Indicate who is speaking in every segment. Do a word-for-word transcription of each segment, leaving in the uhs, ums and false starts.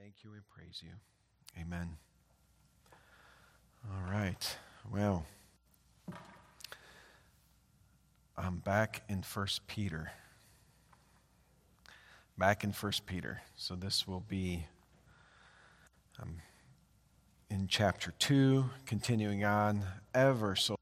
Speaker 1: thank you and praise you. Amen. All right. Well, I'm back in First Peter. Back in First Peter. So this will be um, in chapter two, continuing on ever so.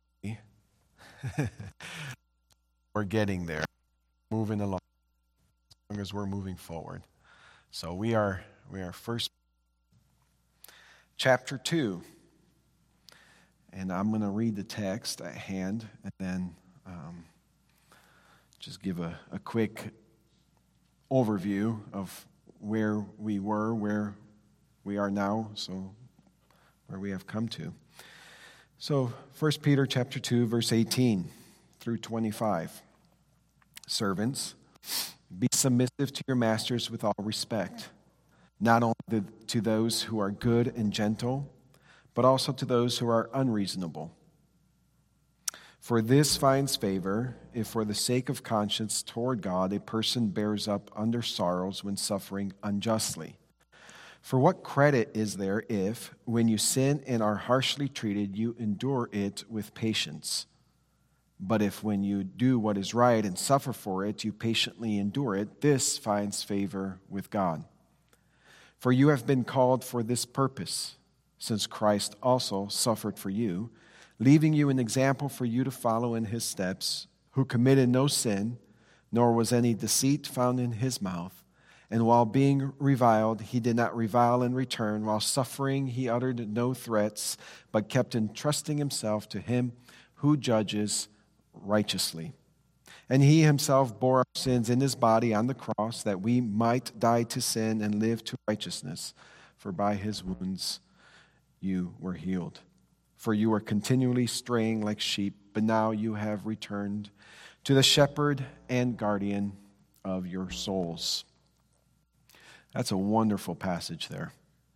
Speaker 1: We're getting there, moving along as long as we're moving forward. So we are we are first chapter two, and I'm going to read the text at hand, and then um, just give a, a quick overview of where we were, where we are now, so where we have come to. So First Peter chapter two, verse eighteen through twenty-five. Servants, be submissive to your masters with all respect, not only to those who are good and gentle, but also to those who are unreasonable. For this finds favor if for the sake of conscience toward God a person bears up under sorrows when suffering unjustly. For what credit is there if, when you sin and are harshly treated, you endure it with patience? But if when you do what is right and suffer for it, you patiently endure it, this finds favor with God. For you have been called for this purpose, since Christ also suffered for you, leaving you an example for you to follow in his steps, who committed no sin, nor was any deceit found in his mouth. And while being reviled, he did not revile in return. While suffering, he uttered no threats, but kept entrusting himself to him who judges righteously. And he himself bore our sins in his body on the cross, that we might die to sin and live to righteousness. For by his wounds you were healed. For you were continually straying like sheep, but now you have returned to the shepherd and guardian of your souls. That's a wonderful passage there.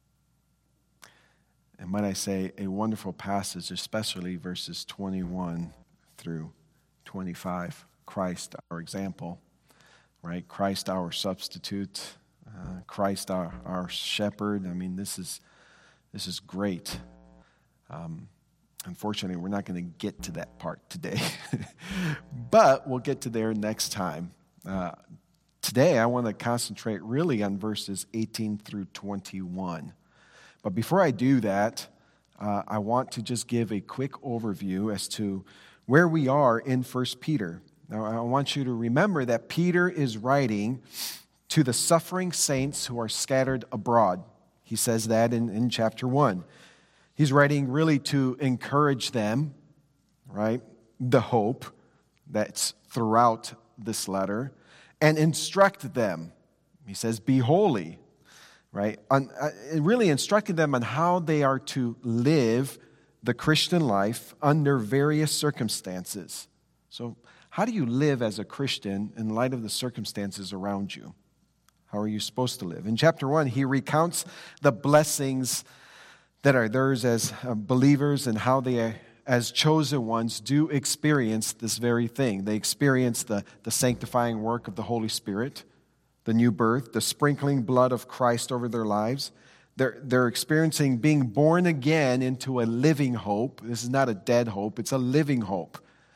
Speaker 1: And might I say, a wonderful passage, especially verses twenty-one through twenty-five. Christ, our example, right? Christ, our substitute. Uh, Christ, our, our shepherd. I mean, this is this is great. Um, unfortunately, we're not going to get to that part today, but we'll get to there next time. Uh, today, I want to concentrate really on verses eighteen through twenty-one. But before I do that, uh, I want to just give a quick overview as to where we are in First Peter. Now, I want you to remember that Peter is writing to the suffering saints who are scattered abroad. He says that in, in chapter one. He's writing really to encourage them, right? The hope that's throughout this letter, and instruct them. He says, be holy, right? On, uh, really instructing them on how they are to live the Christian life under various circumstances. So how do you live as a Christian in light of the circumstances around you? How are you supposed to live? In chapter one, he recounts the blessings that are theirs as believers and how they, as chosen ones, do experience this very thing. They experience the, the sanctifying work of the Holy Spirit, the new birth, the sprinkling blood of Christ over their lives. They're, they're experiencing being born again into a living hope. This is not a dead hope. It's a living hope.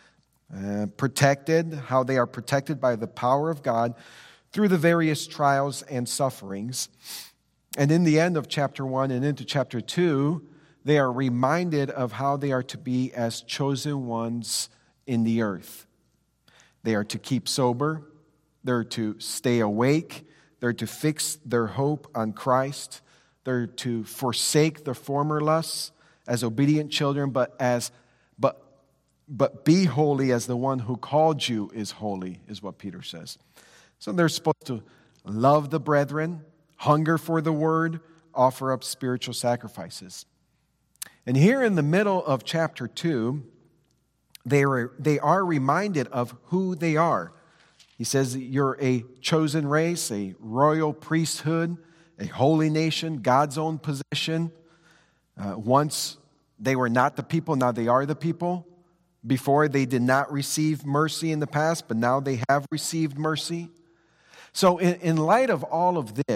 Speaker 1: Uh, protected, how they are protected by the power of God through the various trials and sufferings. And in the end of chapter one and into chapter two, they are reminded of how they are to be as chosen ones in the earth. They are to keep sober. They're to stay awake. They're to fix their hope on Christ. They're to forsake their former lusts as obedient children, but as but but be holy as the one who called you is holy, is what Peter says. So they're supposed to love the brethren, hunger for the word, offer up spiritual sacrifices. And here in the middle of chapter two, they are, they are reminded of who they are. He says that you're a chosen race, a royal priesthood, a holy nation, God's own possession. Uh, once they were not the people, now they are the people. Before they did not receive mercy in the past, but now they have received mercy. So in, in light of all of this,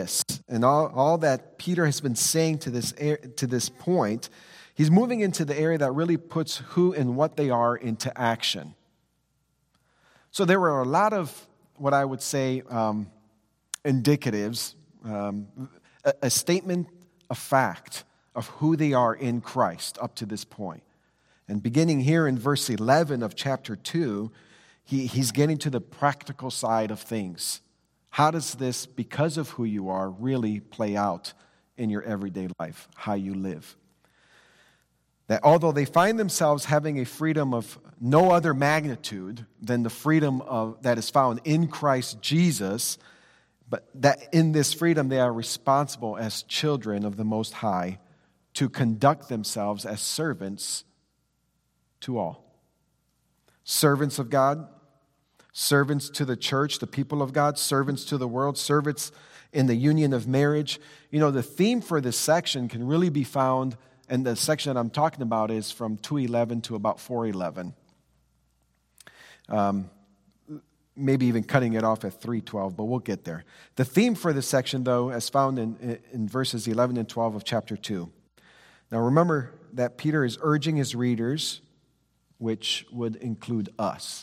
Speaker 1: and all, all that Peter has been saying to this, to this point, he's moving into the area that really puts who and what they are into action. So there were a lot of what I would say um, indicatives, um, a, a statement of fact of who they are in Christ up to this point. And beginning here in verse eleven of chapter two, he, he's getting to the practical side of things. How does this, because of who you are, really play out in your everyday life, how you live? That although they find themselves having a freedom of no other magnitude than the freedom of, that is found in Christ Jesus, but that in this freedom they are responsible as children of the Most High to conduct themselves as servants to all. Servants of God, servants to the church, the people of God, servants to the world, servants in the union of marriage. You know, the theme for this section can really be found, and the section that I'm talking about is from two eleven to about four eleven. Um, maybe even cutting it off at three twelve, but we'll get there. The theme for this section, though, as found in, in verses eleven and twelve of chapter two. Now remember that Peter is urging his readers, which would include us,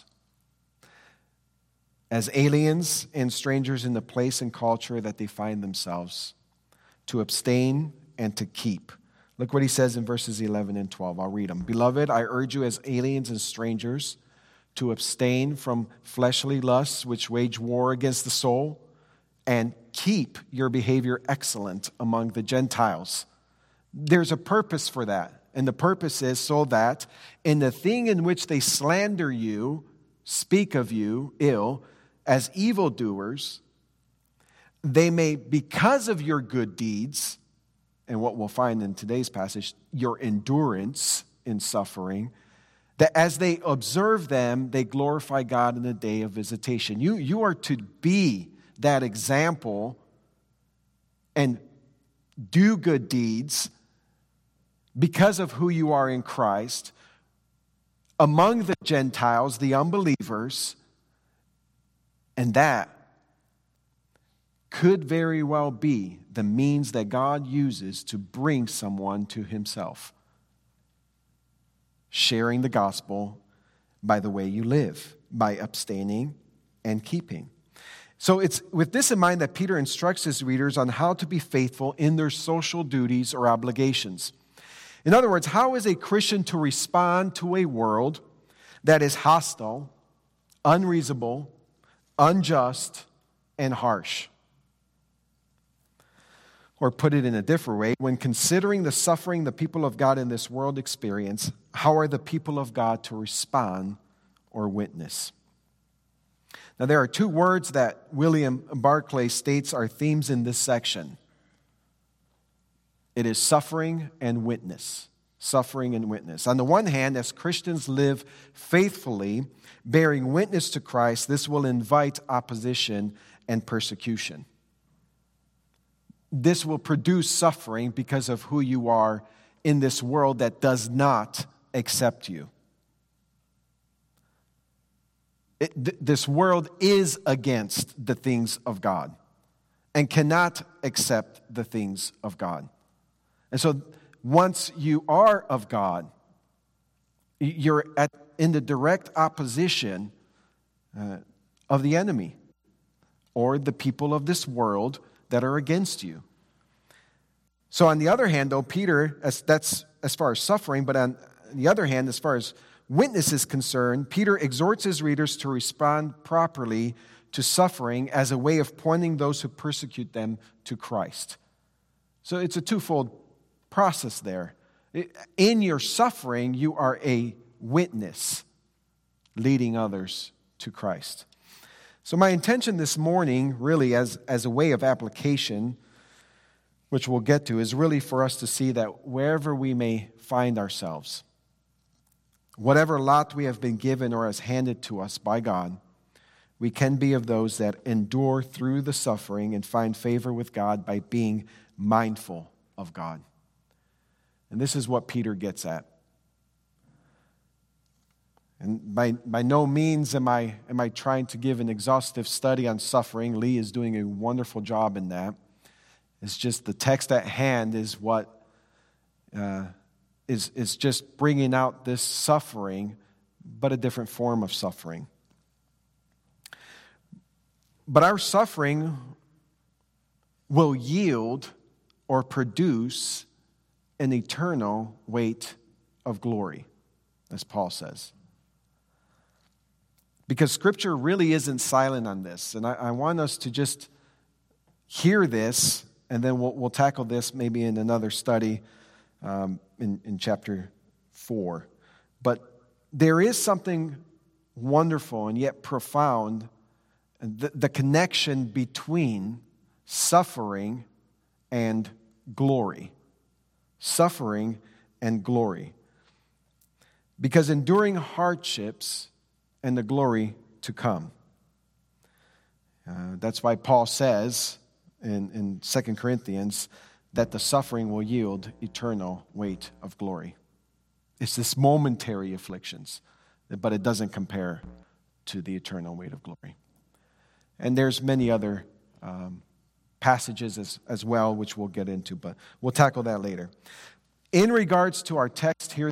Speaker 1: as aliens and strangers in the place and culture that they find themselves, to abstain and to keep. Look what he says in verses eleven and twelve. I'll read them. Beloved, I urge you as aliens and strangers to abstain from fleshly lusts which wage war against the soul, and keep your behavior excellent among the Gentiles. There's a purpose for that. And the purpose is so that in the thing in which they slander you, speak of you ill, as evildoers, they may, because of your good deeds, and what we'll find in today's passage, your endurance in suffering, that as they observe them, they glorify God in the day of visitation. You, you are to be that example and do good deeds because of who you are in Christ among the Gentiles, the unbelievers, and that could very well be the means that God uses to bring someone to himself. Sharing the gospel by the way you live, by abstaining and keeping. So it's with this in mind that Peter instructs his readers on how to be faithful in their social duties or obligations. In other words, how is a Christian to respond to a world that is hostile, unreasonable, unjust, and harsh? Or put it in a different way, when considering the suffering the people of God in this world experience, how are the people of God to respond or witness? Now, there are two words that William Barclay states are themes in this section. It is suffering and witness. Suffering and witness. On the one hand, as Christians live faithfully, bearing witness to Christ, this will invite opposition and persecution. This will produce suffering because of who you are in this world that does not accept you. It, th- this world is against the things of God and cannot accept the things of God. And so once you are of God, you're at, in the direct opposition uh, of the enemy or the people of this world that are against you. So on the other hand, though, Peter, as, that's as far as suffering, but on the other hand, as far as witness is concerned, Peter exhorts his readers to respond properly to suffering as a way of pointing those who persecute them to Christ. So it's a twofold process there. In your suffering, you are a witness leading others to Christ. So my intention this morning, really as, as a way of application, which we'll get to, is really for us to see that wherever we may find ourselves, whatever lot we have been given or is handed to us by God, we can be of those that endure through the suffering and find favor with God by being mindful of God. And this is what Peter gets at. And by, by no means am I, am I trying to give an exhaustive study on suffering. Lee is doing a wonderful job in that. It's just the text at hand is what uh, is, is just bringing out this suffering, but a different form of suffering. But our suffering will yield or produce an eternal weight of glory, as Paul says. Because Scripture really isn't silent on this. And I, I want us to just hear this, and then we'll, we'll tackle this maybe in another study um, in, in chapter four. But there is something wonderful and yet profound, the, the connection between suffering and glory. Suffering and glory. Because enduring hardships and the glory to come. Uh, that's why Paul says in, in Second Corinthians that the suffering will yield eternal weight of glory. It's this momentary afflictions, but it doesn't compare to the eternal weight of glory. And there's many other um, passages as, as well, which we'll get into, but we'll tackle that later. In regards to our text here,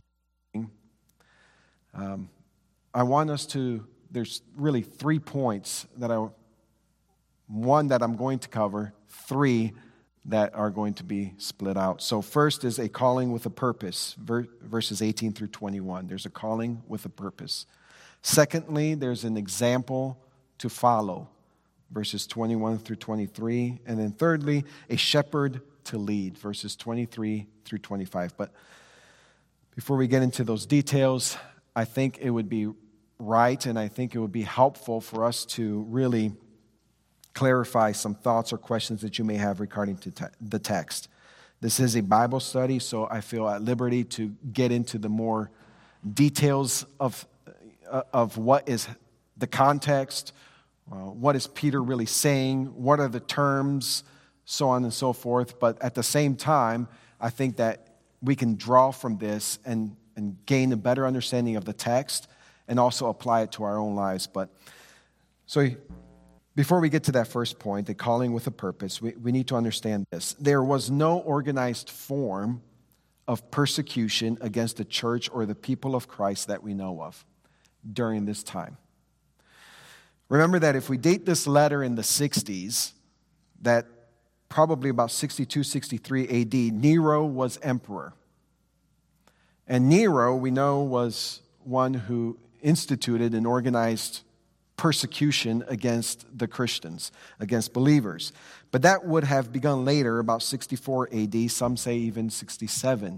Speaker 1: um, I want us to, there's really three points that I, one that I'm going to cover, three that are going to be split out. So first is a calling with a purpose, verses eighteen through twenty-one. There's a calling with a purpose. Secondly, there's an example to follow, verses twenty-one through twenty-three. And then thirdly, a shepherd to lead, verses twenty-three through twenty-five. But before we get into those details, I think it would be right and I think it would be helpful for us to really clarify some thoughts or questions that you may have regarding to te- the text. This is a Bible study, so I feel at liberty to get into the more details of, uh, of what is the context, uh, what is Peter really saying, what are the terms, so on and so forth. But at the same time, I think that we can draw from this and, and gain a better understanding of the text and also apply it to our own lives. But so before we get to that first point, the calling with a purpose, we, we need to understand this. There was no organized form of persecution against the church or the people of Christ that we know of during this time. Remember that if we date this letter in the sixties, that probably about sixty-two, sixty-three A D, Nero was emperor. And Nero, we know, was one who instituted and organized persecution against the Christians, against believers. But that would have begun later, about sixty-four A D, some say even sixty-seven.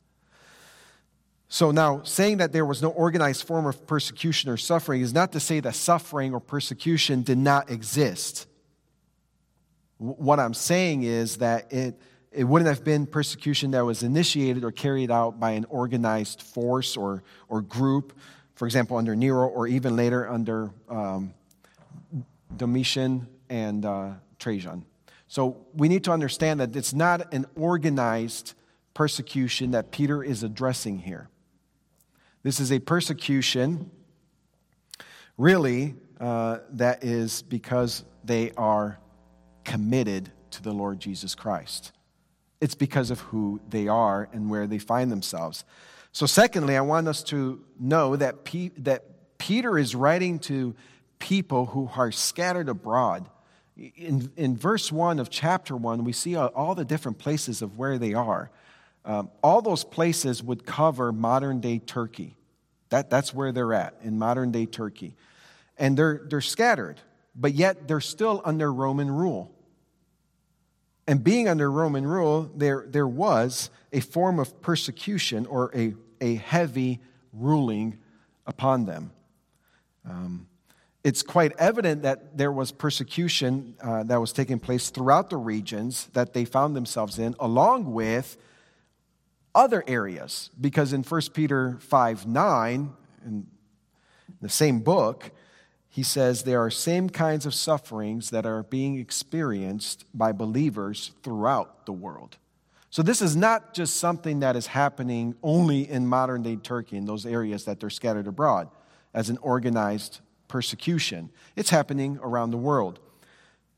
Speaker 1: So now, saying that there was no organized form of persecution or suffering is not to say that suffering or persecution did not exist. What I'm saying is that it, it wouldn't have been persecution that was initiated or carried out by an organized force or, or group, for example, under Nero, or even later under um, Domitian and uh, Trajan. So we need to understand that it's not an organized persecution that Peter is addressing here. This is a persecution, really, uh, that is because they are committed to the Lord Jesus Christ. It's because of who they are and where they find themselves. So secondly, I want us to know that, P- that Peter is writing to people who are scattered abroad. In, in verse one of chapter one, we see all the different places of where they are. Um, all those places would cover modern-day Turkey. That, that's where they're at, in modern-day Turkey. And they're, they're scattered, but yet they're still under Roman rule. And being under Roman rule, there, there was a form of persecution or a, a heavy ruling upon them. Um, it's quite evident that there was persecution uh, that was taking place throughout the regions that they found themselves in, along with other areas. Because in First Peter five nine, in the same book, he says there are same kinds of sufferings that are being experienced by believers throughout the world. So this is not just something that is happening only in modern-day Turkey, in those areas that they're scattered abroad, as an organized persecution. It's happening around the world.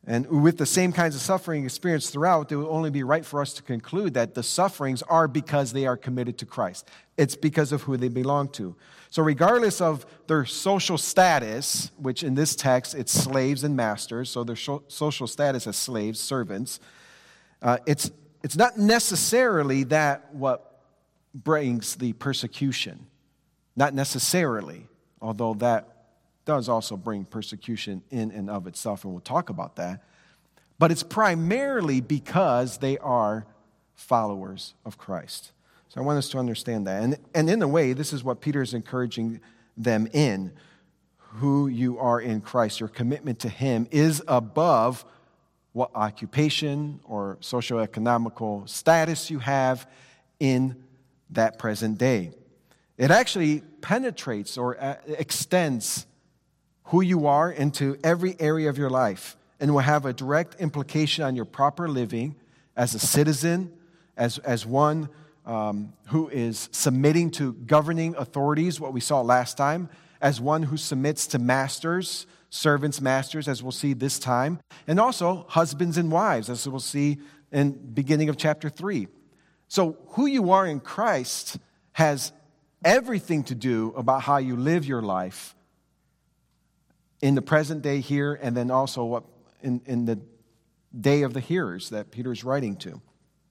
Speaker 1: And with the same kinds of suffering experienced throughout, it would only be right for us to conclude that the sufferings are because they are committed to Christ. It's because of who they belong to. So regardless of their social status, which in this text it's slaves and masters, so their social status as slaves, servants, uh, it's, it's not necessarily that what brings the persecution. Not necessarily, although that does also bring persecution in and of itself, and we'll talk about that. But it's primarily because they are followers of Christ. So I want us to understand that. And, and in a way, this is what Peter is encouraging them in. Who you are in Christ, your commitment to Him is above what occupation or socioeconomical status you have in that present day. It actually penetrates or extends who you are into every area of your life, and will have a direct implication on your proper living as a citizen, as, as one um, who is submitting to governing authorities, what we saw last time, as one who submits to masters, servants, masters, as we'll see this time, and also husbands and wives, as we'll see in beginning of chapter three. So who you are in Christ has everything to do about how you live your life in the present day here, and then also what in, in the day of the hearers that Peter's writing to.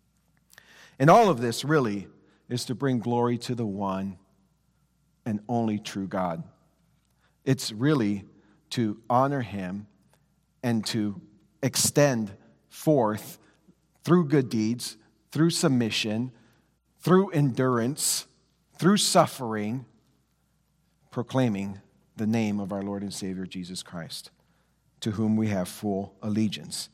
Speaker 1: And all of this really is to bring glory to the one and only true God. It's really to honor Him and to extend forth through good deeds, through submission, through endurance, through suffering, proclaiming the name of our Lord and Savior Jesus Christ, to whom we have full allegiance.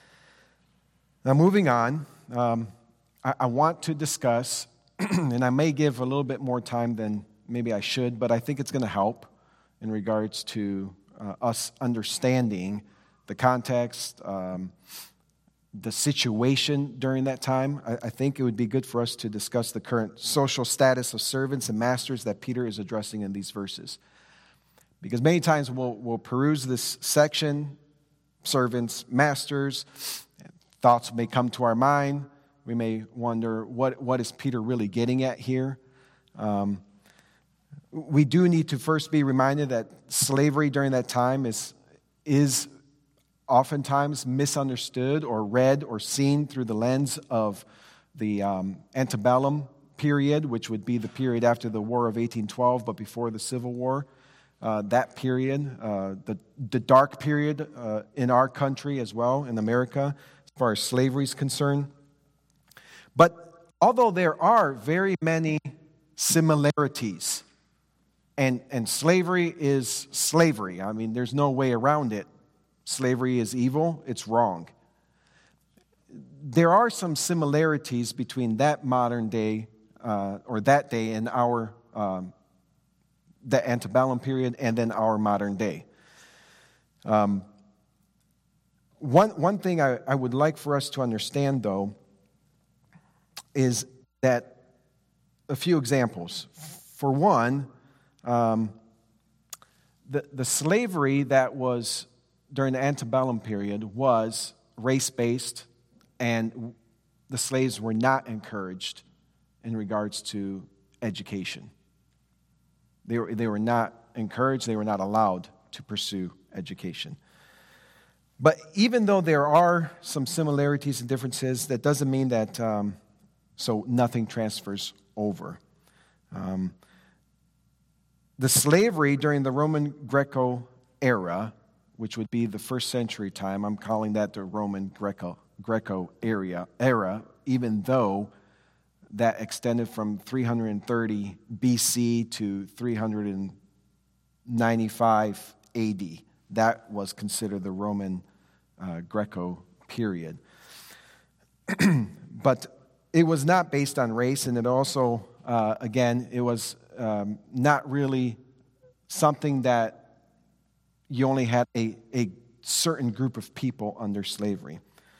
Speaker 1: Now, moving on, um, I, I want to discuss, and I may give a little bit more time than maybe I should, but I think it's going to help in regards to uh, us understanding the context, um, the situation during that time. I, I think it would be good for us to discuss the current social status of servants and masters that Peter is addressing in these verses. Because many times we'll, we'll peruse this section, servants, masters, thoughts may come to our mind. We may wonder, what, what is Peter really getting at here? Um, we do need to first be reminded that slavery during that time is, is oftentimes misunderstood or read or seen through the lens of the um, antebellum period, which would be the period after the War of eighteen twelve, but before the Civil War. Uh, that period, uh, the, the dark period uh, in our country as well, in America, as far as slavery is concerned. But although there are very many similarities, and, and slavery is slavery, I mean, there's no way around it. Slavery is evil, it's wrong. There are some similarities between that modern day, uh, or that day and our um the antebellum period, and then our modern day. Um, one, one thing I, I would like for us to understand, though, is that a few examples. For one, um, the, the slavery that was during the antebellum period was race-based, and the slaves were not encouraged in regards to education. They were, they were not encouraged, they were not allowed to pursue education. But even though there are some similarities and differences, that doesn't mean that, um, so nothing transfers over. Um, the slavery during the Roman Greco era, which would be the first century time, I'm calling that the Roman Greco, Greco area, era, even though that extended from three hundred thirty B C to three hundred ninety-five A D. That was considered the Roman uh, Greco period. But it was not based on race, and it also, uh, again, it was um, not really something that you only had a, a certain group of people under slavery.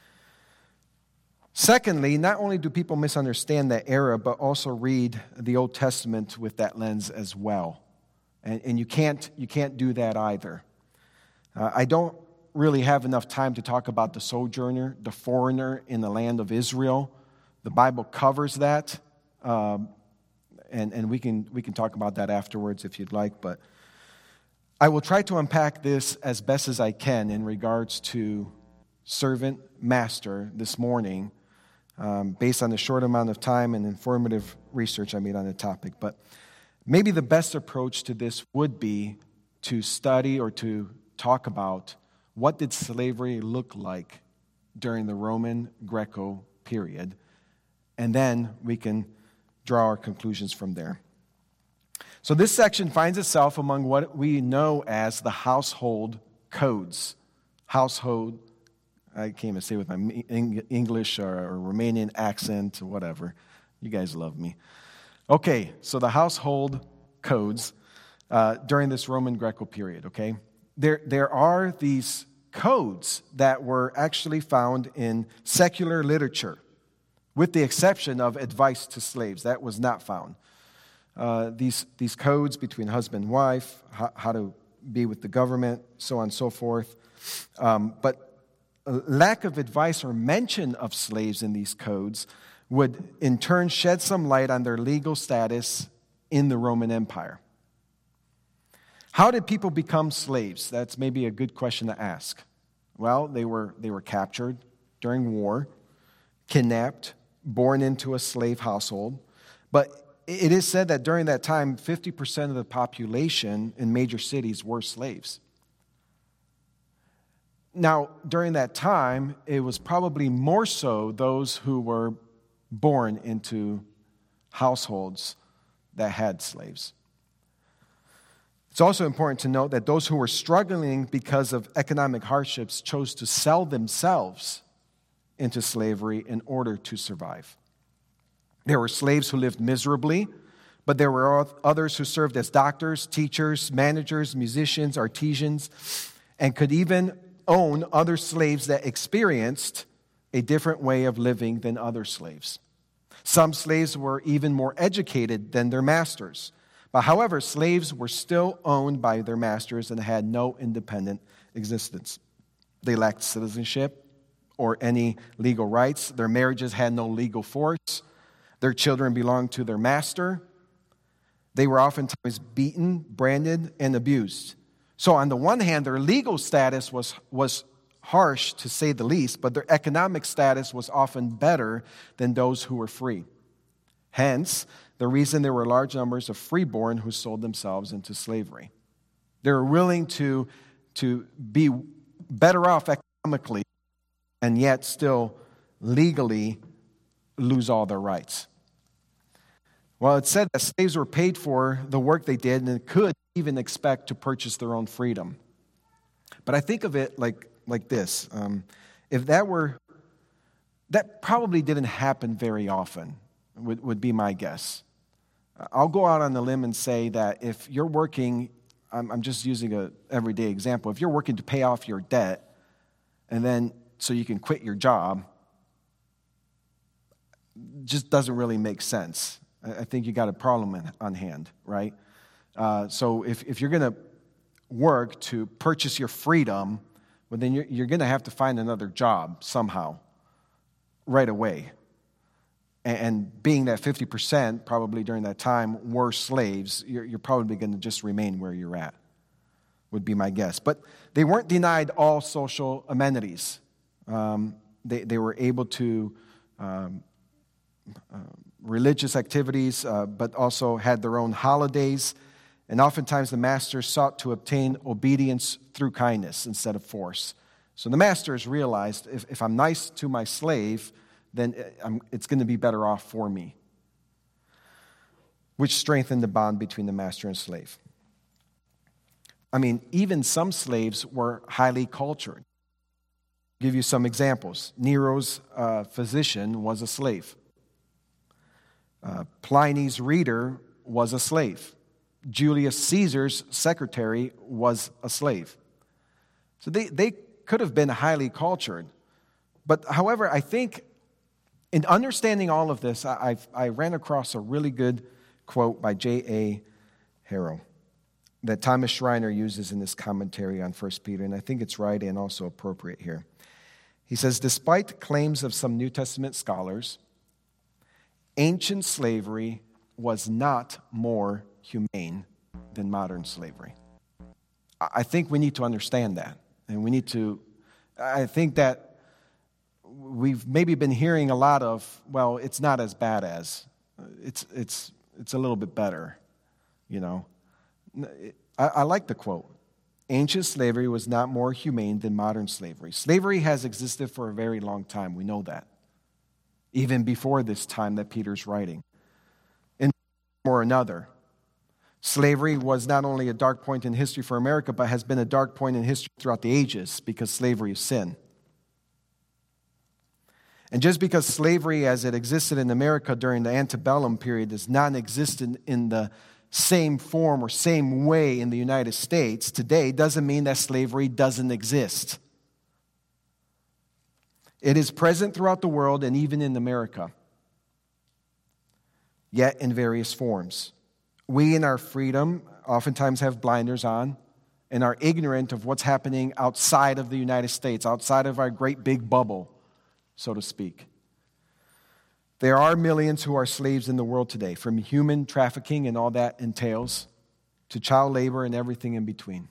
Speaker 1: Secondly, not only do people misunderstand that era, but also read the Old Testament with that lens as well. And, and you can't you can't do that either. Uh, I don't really have enough time to talk about the sojourner, the foreigner in the land of Israel. The Bible covers that, um, and, and we can we can talk about that afterwards if you'd like, but I will try to unpack this as best as I can in regards to servant, master this morning, um, based on the short amount of time and informative research I made on the topic. But maybe the best approach to this would be to study or to talk about what did slavery look like during the Roman Greco period, and then we can draw our conclusions from there. So this section finds itself among what we know as the household codes. Household, I can't even say with my English or Romanian accent or whatever. You guys love me. Okay, so the household codes uh, during this Roman Greco period, okay? There, there are these codes that were actually found in secular literature, with the exception of advice to slaves. That was not found. Uh, these, these codes between husband and wife, how, how to be with the government, so on and so forth. Um, but lack of advice or mention of slaves in these codes would in turn shed some light on their legal status in the Roman Empire. How did people become slaves? That's maybe a good question to ask. Well, they were, they were captured during war, kidnapped, born into a slave household, but it is said that during that time, fifty percent of the population in major cities were slaves. Now, during that time, it was probably more so those who were born into households that had slaves. It's also important to note that those who were struggling because of economic hardships chose to sell themselves into slavery in order to survive. There were slaves who lived miserably, but there were others who served as doctors, teachers, managers, musicians, artisans, and could even own other slaves that experienced a different way of living than other slaves. Some slaves were even more educated than their masters. But however, slaves were still owned by their masters and had no independent existence. They lacked citizenship or any legal rights. Their marriages had no legal force. Their children belonged to their master. They were oftentimes beaten, branded, and abused. So on the one hand, their legal status was, was harsh, to say the least, but their economic status was often better than those who were free. Hence, the reason there were large numbers of freeborn who sold themselves into slavery. They were willing to, to be better off economically and yet still legally lose all their rights. Well, it said that slaves were paid for the work they did and could even expect to purchase their own freedom. But I think of it like, like this. Um, if that were, that probably didn't happen very often, would, would be my guess. I'll go out on the limb and say that if you're working, I'm, I'm just using an everyday example, if you're working to pay off your debt and then so you can quit your job, just doesn't really make sense. I think you got a problem in, on hand, right? Uh, so if, if you're going to work to purchase your freedom, well, then you're, you're going to have to find another job somehow right away. And, and being that fifty percent probably during that time were slaves, you're, you're probably going to just remain where you're at, would be my guess. But they weren't denied all social amenities. Um, they, they were able to um, uh, religious activities, uh, but also had their own holidays. And oftentimes the masters sought to obtain obedience through kindness instead of force. So the masters realized, if, if I'm nice to my slave, then I'm, it's going to be better off for me, which strengthened the bond between the master and slave. I mean, even some slaves were highly cultured. I'll give you some examples. Nero's uh, physician was a slave. Uh, Pliny's reader was a slave. Julius Caesar's secretary was a slave. So they, they could have been highly cultured. But however, I think in understanding all of this, I, I ran across a really good quote by J A Harrow. that Thomas Schreiner uses in this commentary on First Peter, and I think it's right and also appropriate here. He says, despite claims of some New Testament scholars, ancient slavery was not more humane than modern slavery. I think we need to understand that. And we need to, I think that we've maybe been hearing a lot of, well, it's not as bad as, it's it's it's a little bit better, you know. I, I like the quote. Ancient slavery was not more humane than modern slavery. Slavery has existed for a very long time. We know that. Even before this time that Peter's writing. In one or another, slavery was not only a dark point in history for America, but has been a dark point in history throughout the ages because slavery is sin. And just because slavery as it existed in America during the antebellum period does not exist in, in the same form or same way in the United States today doesn't mean that slavery doesn't exist. It is present throughout the world and even in America, yet in various forms. We in our freedom oftentimes have blinders on and are ignorant of what's happening outside of the United States, outside of our great big bubble, so to speak. There are millions who are slaves in the world today, from human trafficking and all that entails, to child labor and everything in between.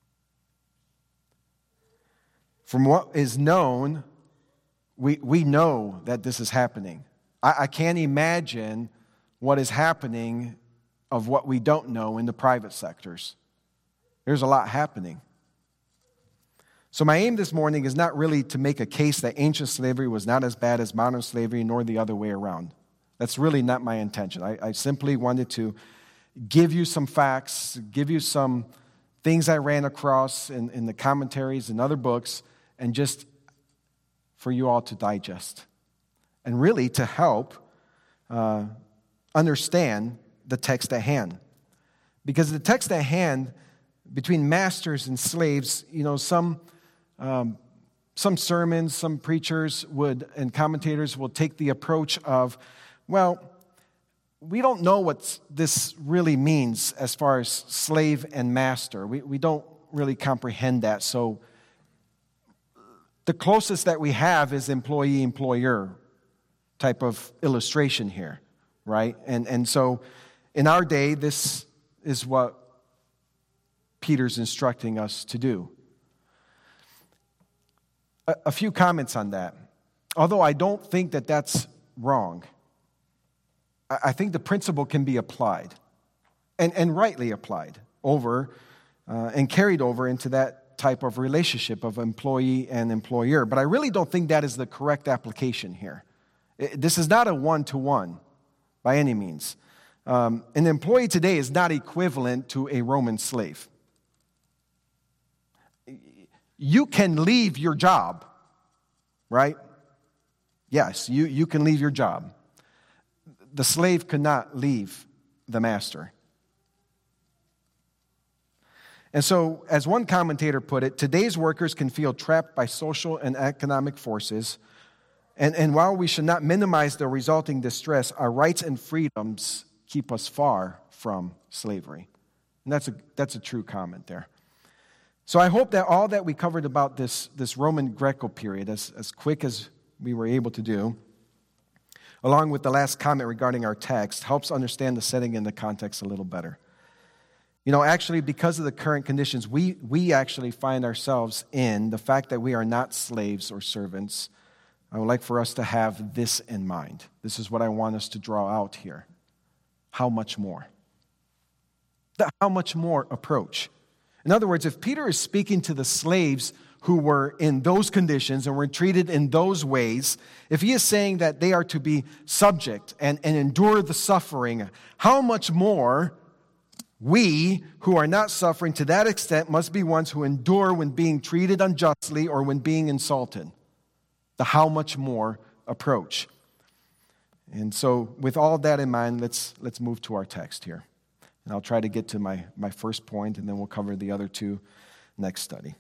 Speaker 1: From what is known, we, we know that this is happening. I, I can't imagine what is happening of what we don't know in the private sectors. There's a lot happening. So my aim this morning is not really to make a case that ancient slavery was not as bad as modern slavery, nor the other way around. That's really not my intention. I, I simply wanted to give you some facts, give you some things I ran across in, in the commentaries and other books, and just for you all to digest. And really to help uh, understand the text at hand. Because the text at hand, between masters and slaves, you know, some um, some sermons, some preachers would, and commentators will take the approach of, well, we don't know what this really means as far as slave and master. We we don't really comprehend that. So the closest that we have is employee-employer type of illustration here, right? And and so in our day, this is what Peter's instructing us to do. A, a few comments on that. Although I don't think that that's wrong, I, I think the principle can be applied, and, and rightly applied over uh, and carried over into that type of relationship of employee and employer. But I really don't think that is the correct application here. It, this is not a one-to-one by any means. Um, an employee today is not equivalent to a Roman slave. You can leave your job, right? Yes, you, you can leave your job. The slave could not leave the master. And so, as one commentator put it, today's workers can feel trapped by social and economic forces. And, and while we should not minimize the resulting distress, our rights and freedoms keep us far from slavery. And that's a, that's a true comment there. So I hope that all that we covered about this, this Roman Greco period, as, as quick as we were able to do, along with the last comment regarding our text, helps understand the setting and the context a little better. You know, actually, because of the current conditions, we, we actually find ourselves in the fact that we are not slaves or servants. I would like for us to have this in mind. This is what I want us to draw out here. How much more? The how much more approach. In other words, if Peter is speaking to the slaves who were in those conditions and were treated in those ways, if he is saying that they are to be subject and, and endure the suffering, how much more we who are not suffering to that extent must be ones who endure when being treated unjustly or when being insulted. The how much more approach. And so with all that in mind, let's let's move to our text here. And I'll try to get to my, my first point, and then we'll cover the other two next study.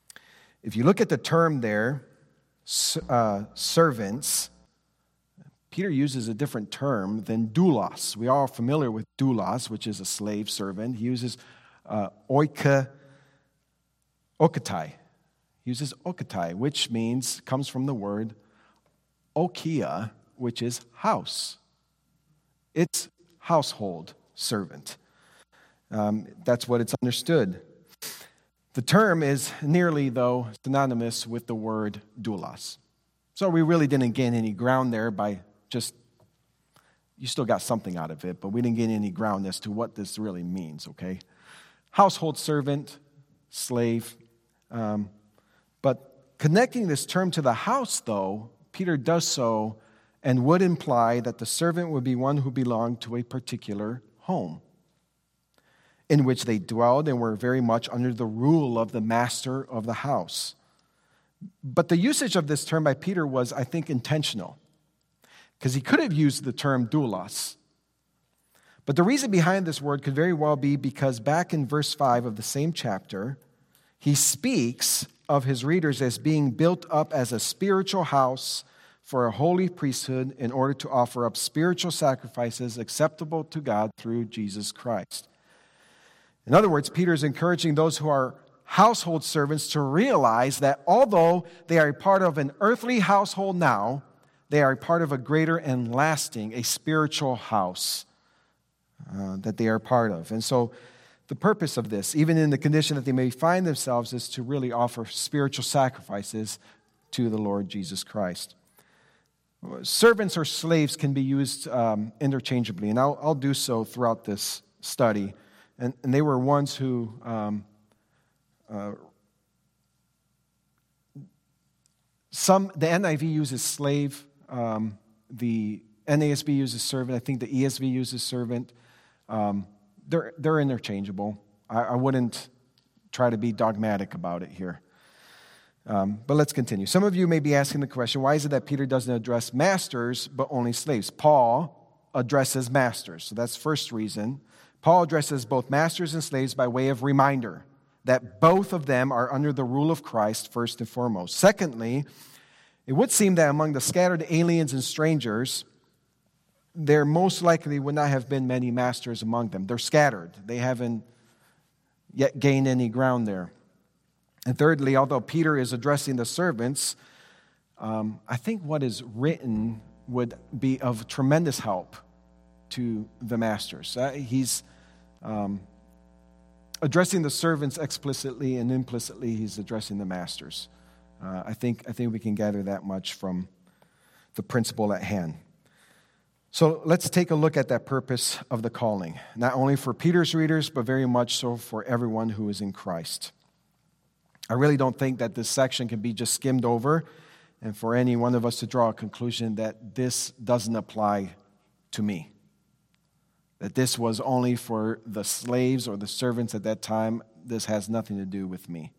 Speaker 1: If you look at the term there, uh, servants, Peter uses a different term than doulos. We are all familiar with doulos, which is a slave servant. He uses uh, oika, okatai. He uses okatai, which means, comes from the word okia, which is house. It's household servant. Um, that's what it's understood. The term is nearly, though, synonymous with the word doulos. So we really didn't gain any ground there by just, you still got something out of it, but we didn't gain any ground as to what this really means, okay? Household servant, slave. Um, but connecting this term to the house, though, Peter does so and would imply that the servant would be one who belonged to a particular home in which they dwelled and were very much under the rule of the master of the house. But the usage of this term by Peter was, I think, intentional, because he could have used the term doulos. But the reason behind this word could very well be because back in verse five of the same chapter, he speaks of his readers as being built up as a spiritual house for a holy priesthood in order to offer up spiritual sacrifices acceptable to God through Jesus Christ. In other words, Peter is encouraging those who are household servants to realize that although they are a part of an earthly household now, they are a part of a greater and lasting, a spiritual house uh, that they are part of. And so the purpose of this, even in the condition that they may find themselves, is to really offer spiritual sacrifices to the Lord Jesus Christ. Servants or slaves can be used um, interchangeably, and I'll, I'll do so throughout this study. And, and they were ones who um, uh, some the N I V uses slave, um, the N A S B uses servant. I think the E S V uses servant. Um, they're they're interchangeable. I, I wouldn't try to be dogmatic about it here. Um, but let's continue. Some of you may be asking the question: why is it that Peter doesn't address masters but only slaves? Paul addresses masters, so that's the first reason. Paul addresses both masters and slaves by way of reminder that both of them are under the rule of Christ first and foremost. Secondly, it would seem that among the scattered aliens and strangers, there most likely would not have been many masters among them. They're scattered. They haven't yet gained any ground there. And thirdly, although Peter is addressing the servants, um, I think what is written would be of tremendous help to the masters. Uh, he's um, addressing the servants explicitly, and implicitly he's addressing the masters. Uh, I think I think we can gather that much from the principle at hand. So let's take a look at that purpose of the calling, not only for Peter's readers, but very much so for everyone who is in Christ. I really don't think that this section can be just skimmed over and for any one of us to draw a conclusion that this doesn't apply to me, that this was only for the slaves or the servants at that time. This has nothing to do with me.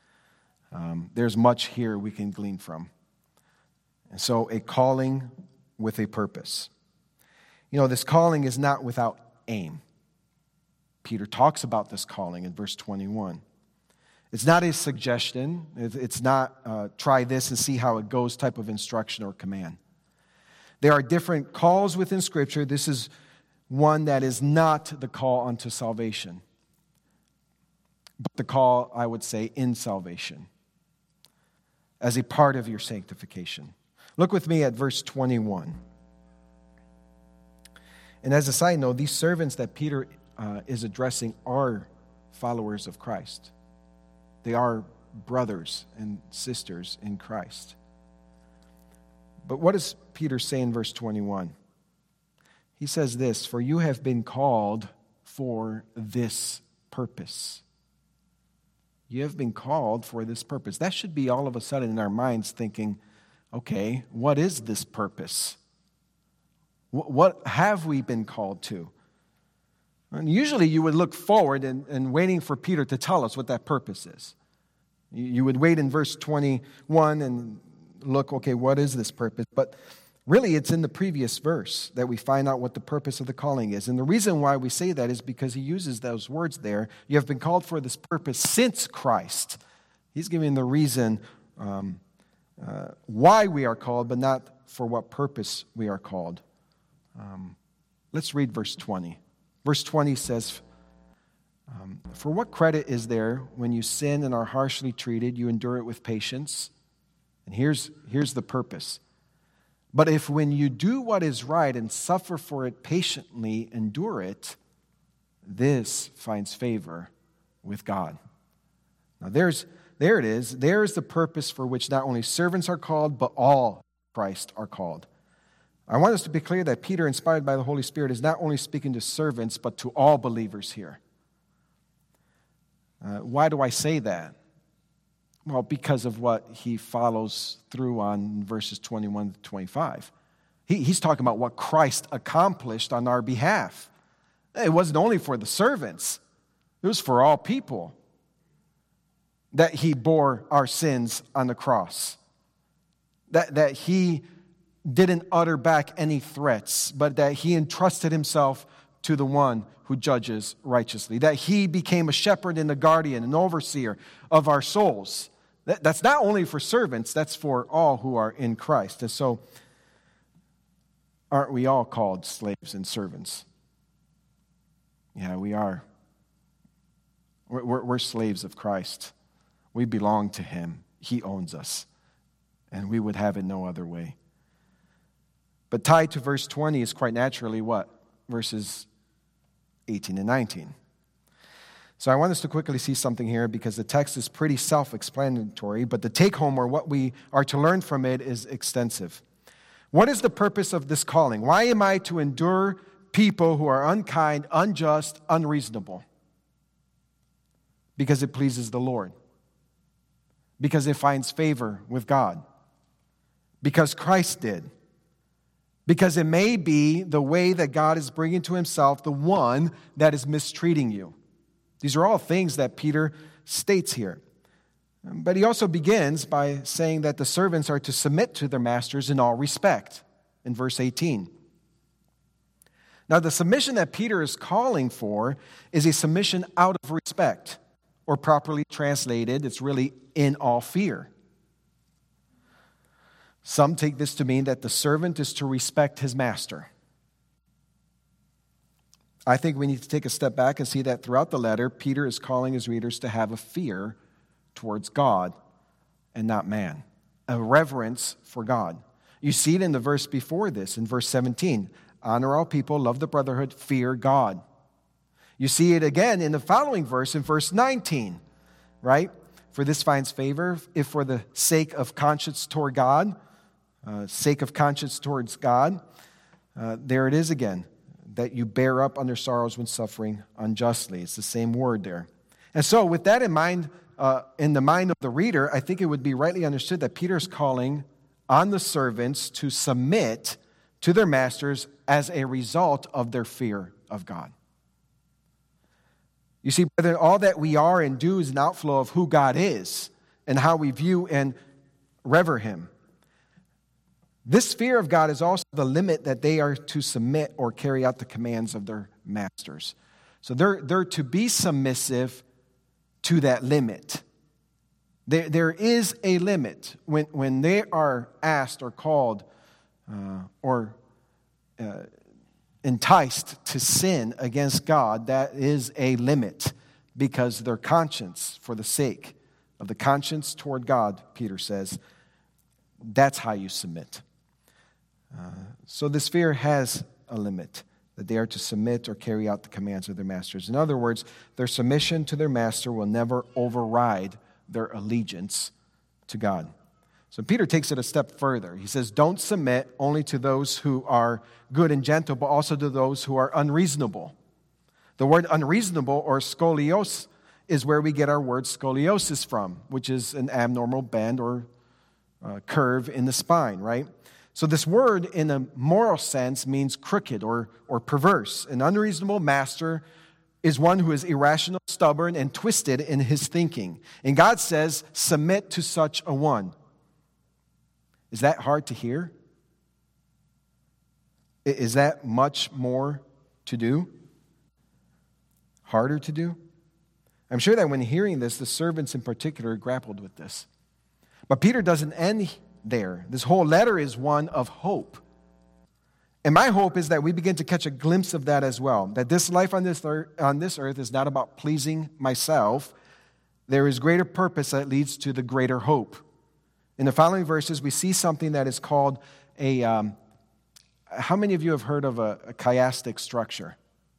Speaker 1: Um, there's much here we can glean from. And so a calling with a purpose. You know, this calling is not without aim. Peter talks about this calling in verse twenty-one. It's not a suggestion. It's not uh, try this and see how it goes type of instruction or command. There are different calls within Scripture. This is one that is not the call unto salvation, but the call, I would say, in salvation, as a part of your sanctification. Look with me at verse twenty-one. And as a side note, these servants that Peter uh, is addressing are followers of Christ. They are brothers and sisters in Christ. But what does Peter say in verse twenty-one? He says this: "For you have been called for this purpose." You have been called for this purpose. That should be all of a sudden in our minds thinking, okay, what is this purpose? What have we been called to? And usually you would look forward and, and waiting for Peter to tell us what that purpose is. You would wait in verse twenty-one and look, okay, what is this purpose? But really it's in the previous verse that we find out what the purpose of the calling is. And the reason why we say that is because he uses those words there. You have been called for this purpose since Christ. He's giving the reason um, uh, why we are called, but not for what purpose we are called. Um, let's read verse twenty. Verse twenty says, um, for what credit is there when you sin and are harshly treated, you endure it with patience? And here's, here's the purpose. But if when you do what is right and suffer for it patiently, endure it, this finds favor with God. Now there's, there it is. There is the purpose for which not only servants are called, but all Christ are called. I want us to be clear that Peter, inspired by the Holy Spirit, is not only speaking to servants, but to all believers here. Uh, why do I say that? Well, because of what he follows through on in verses twenty-one to twenty-five. He, he's talking about what Christ accomplished on our behalf. It wasn't only for the servants. It was for all people that he bore our sins on the cross. That, that he didn't utter back any threats, but that he entrusted himself to the one who judges righteously. That he became a shepherd and a guardian, an overseer of our souls. That, that's not only for servants, that's for all who are in Christ. And so, aren't we all called slaves and servants? Yeah, we are. We're, we're, we're slaves of Christ. We belong to him. He owns us. And we would have it no other way. But tied to verse twenty is quite naturally what? Verses eighteen and nineteen. So I want us to quickly see something here because the text is pretty self-explanatory, but the take-home or what we are to learn from it is extensive. What is the purpose of this calling? Why am I to endure people who are unkind, unjust, unreasonable? Because it pleases the Lord. Because it finds favor with God. Because Christ did. Because it may be the way that God is bringing to himself the one that is mistreating you. These are all things that Peter states here. But he also begins by saying that the servants are to submit to their masters in all respect, in verse eighteen. Now, the submission that Peter is calling for is a submission out of respect, or properly translated, it's really in all fear. Some take this to mean that the servant is to respect his master. I think we need to take a step back and see that throughout the letter, Peter is calling his readers to have a fear towards God and not man, a reverence for God. You see it in the verse before this, in verse seventeen. Honor all people, love the brotherhood, fear God. You see it again in the following verse, in verse nineteen, right? For this finds favor, if for the sake of conscience toward God, uh, sake of conscience towards God, uh, there it is again, that you bear up under sorrows when suffering unjustly. It's the same word there. And so with that in mind, uh, in the mind of the reader, I think it would be rightly understood that Peter's calling on the servants to submit to their masters as a result of their fear of God. You see, brethren, all that we are and do is an outflow of who God is and how we view and rever him. This fear of God is also the limit that they are to submit or carry out the commands of their masters. So they're, they're to be submissive to that limit. There, there is a limit when, when they are asked or called uh, or uh, enticed to sin against God. That is a limit because their conscience, for the sake of the conscience toward God, Peter says, that's how you submit. Uh, so this fear has a limit, that they are to submit or carry out the commands of their masters. In other words, their submission to their master will never override their allegiance to God. So Peter takes it a step further. He says, don't submit only to those who are good and gentle, but also to those who are unreasonable. The word unreasonable, or scolios, is where we get our word scoliosis from, which is an abnormal bend or uh, curve in the spine, right? So this word, in a moral sense, means crooked or, or perverse. An unreasonable master is one who is irrational, stubborn, and twisted in his thinking. And God says, submit to such a one. Is that hard to hear? Is that much more to do? Harder to do? I'm sure that when hearing this, the servants in particular grappled with this. But Peter doesn't end there. This whole letter is one of hope. And my hope is that we begin to catch a glimpse of that as well, that this life on this earth, on this earth is not about pleasing myself. There is greater purpose that leads to the greater hope. In the following verses, we see something that is called a, um, how many of you have heard of a, a chiastic structure?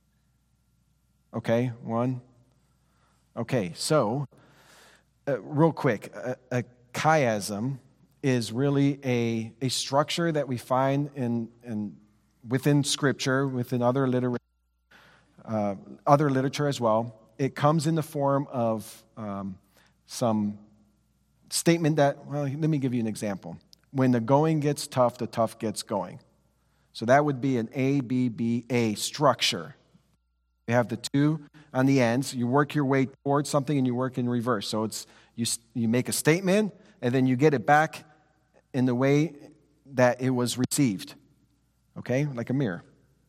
Speaker 1: Okay, one. Okay, so, uh, real quick, a, a chiasm is really a, a structure that we find in, in within Scripture, within other literature, uh, other literature as well. It comes in the form of um, some statement that, well, let me give you an example. When the going gets tough, the tough gets going. So that would be an A, B, B, A structure. You have the two on the ends. You work your way towards something and you work in reverse. So it's you, you make a statement and then you get it back in the way that it was received. Okay? Like a mirror.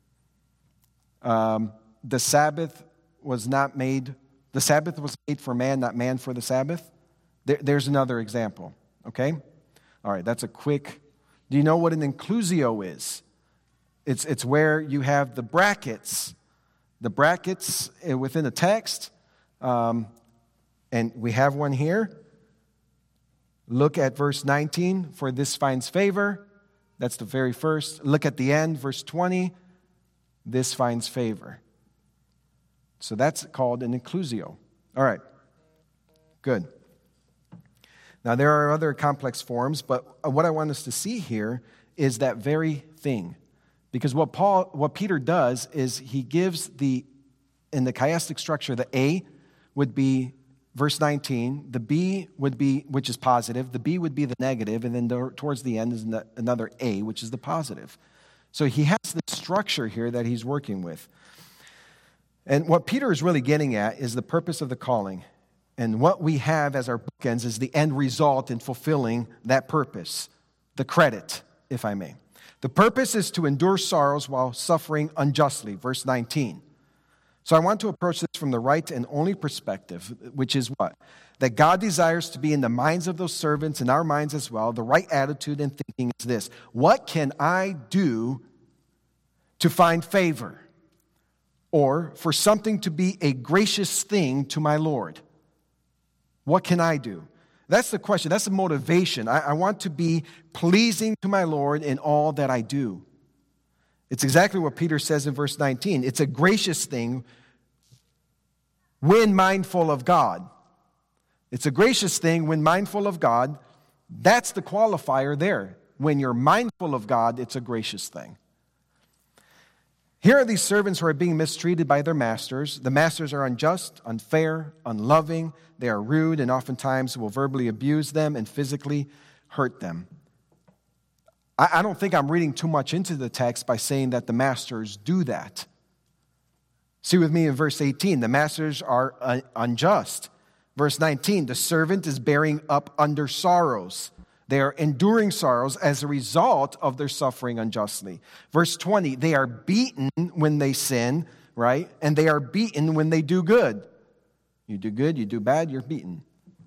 Speaker 1: Um, the Sabbath was not made, the Sabbath was made for man, not man for the Sabbath. There, there's another example. Okay? All right, that's a quick, do you know what an inclusio is? It's, it's where you have the brackets. The brackets within a text, um, and we have one here. Look at verse nineteen, for this finds favor. That's the very first. Look at the end, verse twenty, this finds favor. So that's called an inclusio. All right, good. Now there are other complex forms, but what I want us to see here is that very thing. Because what Paul, what Peter does is he gives the, in the chiastic structure, the A would be verse nineteen, the B would be, which is positive, the B would be the negative, and then the, towards the end is another A, which is the positive. So he has this structure here that he's working with. And what Peter is really getting at is the purpose of the calling. And what we have as our bookends is the end result in fulfilling that purpose, the credit, if I may. The purpose is to endure sorrows while suffering unjustly, verse nineteen. So I want to approach this from the right and only perspective, which is what? That God desires to be in the minds of those servants, in our minds as well. The right attitude and thinking is this: what can I do to find favor? Or for something to be a gracious thing to my Lord? What can I do? That's the question. That's the motivation. I, I want to be pleasing to my Lord in all that I do. It's exactly what Peter says in verse nineteen. It's a gracious thing when mindful of God. It's a gracious thing when mindful of God. That's the qualifier there. When you're mindful of God, it's a gracious thing. Here are these servants who are being mistreated by their masters. The masters are unjust, unfair, unloving. They are rude and oftentimes will verbally abuse them and physically hurt them. I, I don't think I'm reading too much into the text by saying that the masters do that. See with me in verse eighteen, the masters are uh, unjust. Verse nineteen, the servant is bearing up under sorrows. They are enduring sorrows as a result of their suffering unjustly. Verse twenty, they are beaten when they sin, right? And they are beaten when they do good. You do good, you do bad, you're beaten.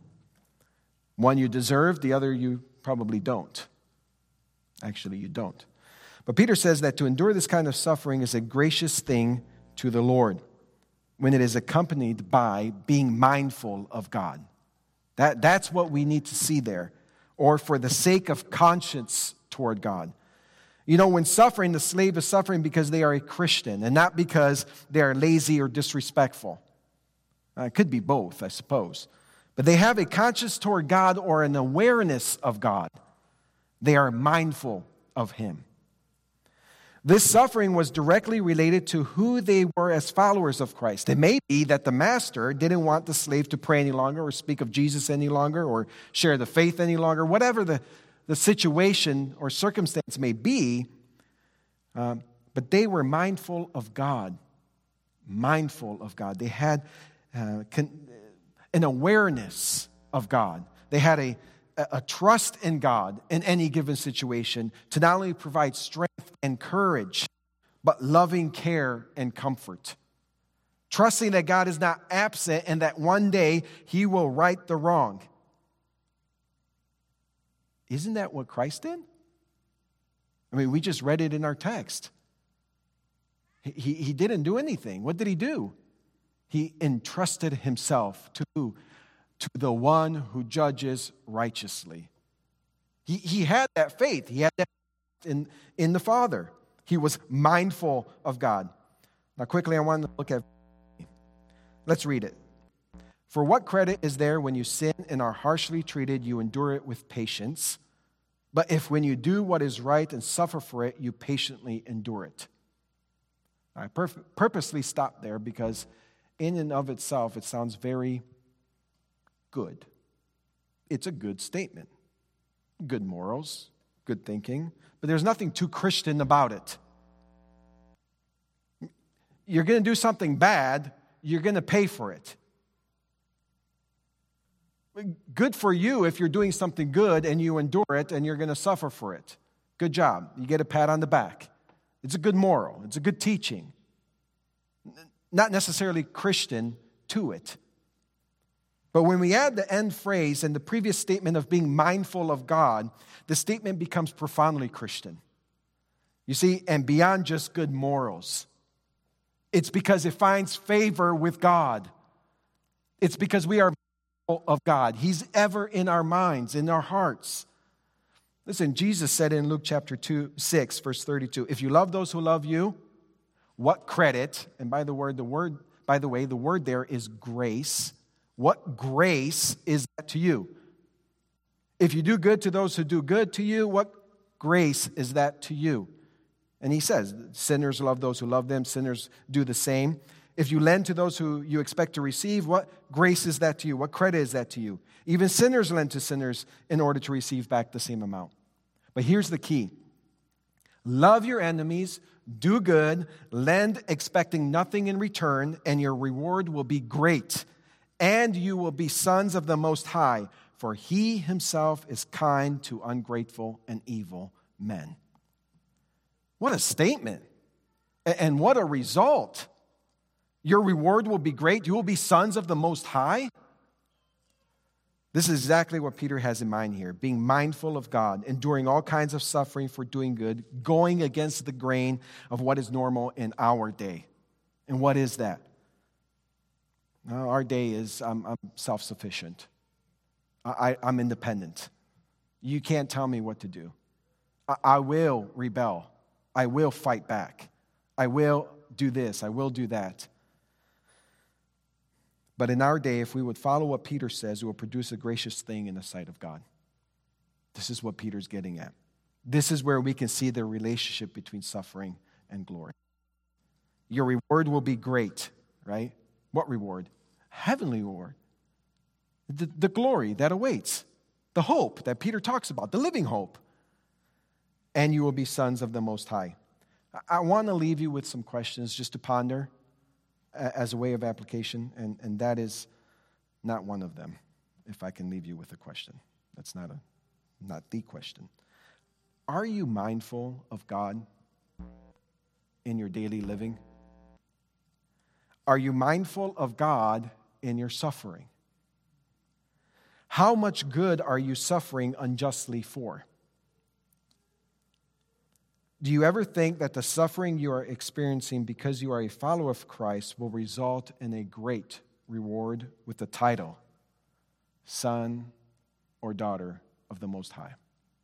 Speaker 1: One you deserve, the other you probably don't. Actually, you don't. But Peter says that to endure this kind of suffering is a gracious thing to the Lord when it is accompanied by being mindful of God. That, that's what we need to see there. Or for the sake of conscience toward God. You know, when suffering, the slave is suffering because they are a Christian and not because they are lazy or disrespectful. Uh, it could be both, I suppose. But they have a conscience toward God or an awareness of God. They are mindful of Him. This suffering was directly related to who they were as followers of Christ. It may be that the master didn't want the slave to pray any longer or speak of Jesus any longer or share the faith any longer. Whatever the, the situation or circumstance may be, um, but they were mindful of God. Mindful of God. They had uh, con- an awareness of God. They had a a trust in God in any given situation to not only provide strength and courage, but loving care and comfort. Trusting that God is not absent and that one day He will right the wrong. Isn't that what Christ did? I mean, we just read it in our text. He, he, he didn't do anything. What did he do? He entrusted himself to, to the one who judges righteously. He, he had that faith. He had that in, in the Father. He was mindful of God. Now, quickly, I want to look at, let's read it. For what credit is there when you sin and are harshly treated, you endure it with patience? But if when you do what is right and suffer for it, you patiently endure it. I pur- purposely stopped there because in and of itself, it sounds very good. It's a good statement. Good morals, good thinking, but there's nothing too Christian about it. You're going to do something bad, you're going to pay for it. Good for you if you're doing something good and you endure it and you're going to suffer for it. Good job. You get a pat on the back. It's a good moral. It's a good teaching. Not necessarily Christian to it. But when we add the end phrase and the previous statement of being mindful of God, the statement becomes profoundly Christian. You see, and beyond just good morals. It's because it finds favor with God. It's because we are mindful of God. He's ever in our minds, in our hearts. Listen, Jesus said in Luke chapter two, six, verse thirty-two, if you love those who love you, what credit, and by the word, the word, by the way, the word there is grace. What grace is that to you? If you do good to those who do good to you, what grace is that to you? And he says, sinners love those who love them, sinners do the same. If you lend to those who you expect to receive, what grace is that to you? What credit is that to you? Even sinners lend to sinners in order to receive back the same amount. But here's the key. Love your enemies, do good, lend expecting nothing in return, and your reward will be great. And you will be sons of the Most High, for He Himself is kind to ungrateful and evil men. What a statement. And what a result. Your reward will be great. You will be sons of the Most High. This is exactly what Peter has in mind here. Being mindful of God, enduring all kinds of suffering for doing good, going against the grain of what is normal in our day. And what is that? Well, our day is I'm, I'm self-sufficient. I, I'm independent. You can't tell me what to do. I, I will rebel. I will fight back. I will do this. I will do that. But in our day, if we would follow what Peter says, it will produce a gracious thing in the sight of God. This is what Peter's getting at. This is where we can see the relationship between suffering and glory. Your reward will be great, right? What reward? Heavenly reward. The, the glory that awaits. The hope that Peter talks about. The living hope. And you will be sons of the Most High. I, I want to leave you with some questions just to ponder as a way of application, and, and that is not one of them, if I can leave you with a question. That's not a not the question. Are you mindful of God in your daily living? Are you mindful of God in your suffering? How much good are you suffering unjustly for? Do you ever think that the suffering you are experiencing because you are a follower of Christ will result in a great reward with the title, son or daughter of the Most High?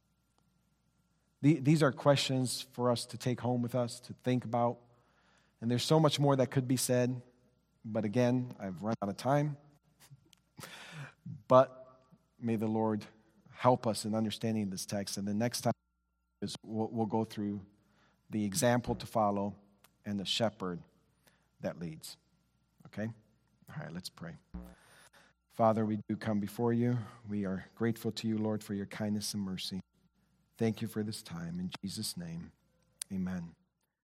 Speaker 1: These are questions for us to take home with us, to think about. And there's so much more that could be said. But again, I've run out of time. But may the Lord help us in understanding this text. And the next time is we'll, we'll go through the example to follow and the shepherd that leads. Okay? All right, let's pray. Father, we do come before you. We are grateful to you, Lord, for your kindness and mercy. Thank you for this time. In Jesus' name, amen.